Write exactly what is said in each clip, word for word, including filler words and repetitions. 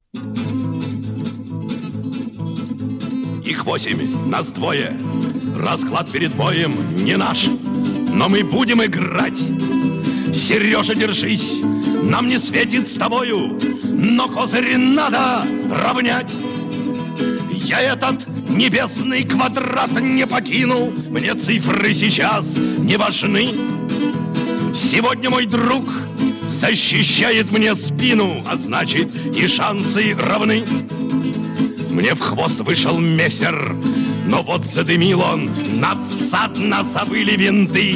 Их восемь, нас двое. Расклад перед боем не наш, но мы будем играть. Сережа, держись, нам не светит с тобою, но козырь надо равнять. Я этот небесный квадрат не покинул, мне цифры сейчас не важны. Сегодня мой друг защищает мне спину, а значит и шансы равны. Мне в хвост вышел мессер, но вот задымил он, надсадно завыли винты.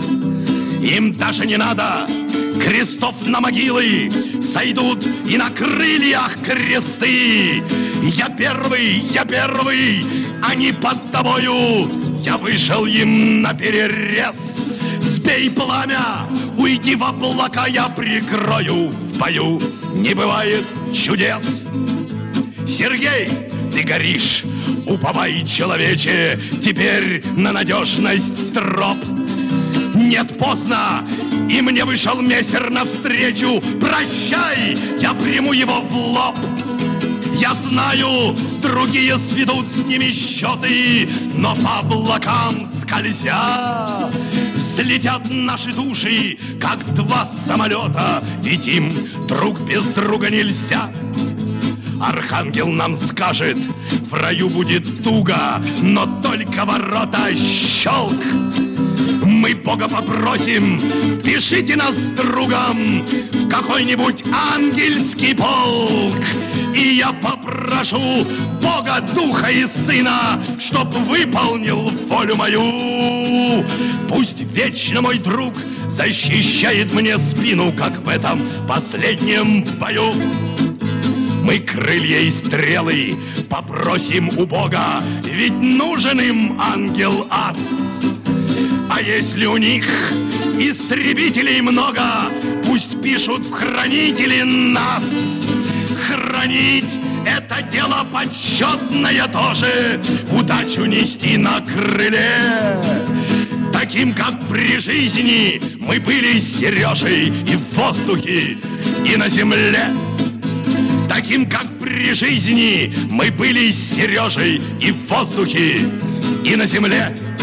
Им даже не надо крестов на могилы, сойдут и на крыльях кресты. Я первый, я первый, а не под тобою. Я вышел им на перерез. Сбей пламя, уйди в облака, я прикрою. В бою не бывает чудес. Сергей, ты горишь, уповай, человече, теперь на надежность строп. Нет, поздно, и мне вышел мессер навстречу. Прощай, я приму его в лоб. Я знаю, другие сведут с ними счеты, но по облакам скользя взлетят наши души, как два самолета, ведь им друг без друга нельзя. Архангел нам скажет, в раю будет туго, но только ворота щелк. Мы Бога попросим, впишите нас с другом в какой-нибудь ангельский полк. И я попрошу Бога, Духа и Сына, чтоб выполнил волю мою. Пусть вечно мой друг защищает мне спину, как в этом последнем бою. Мы крылья и стрелы попросим у Бога, ведь нужен им ангел-ас. А если у них истребителей много, пусть пишут в хранители нас. Хранить — это дело почетное тоже, удачу нести на крыле. Таким, как при жизни, мы были с Сережей и в воздухе, и на земле. Таким, как при жизни, мы были с Сережей и в воздухе, и на земле.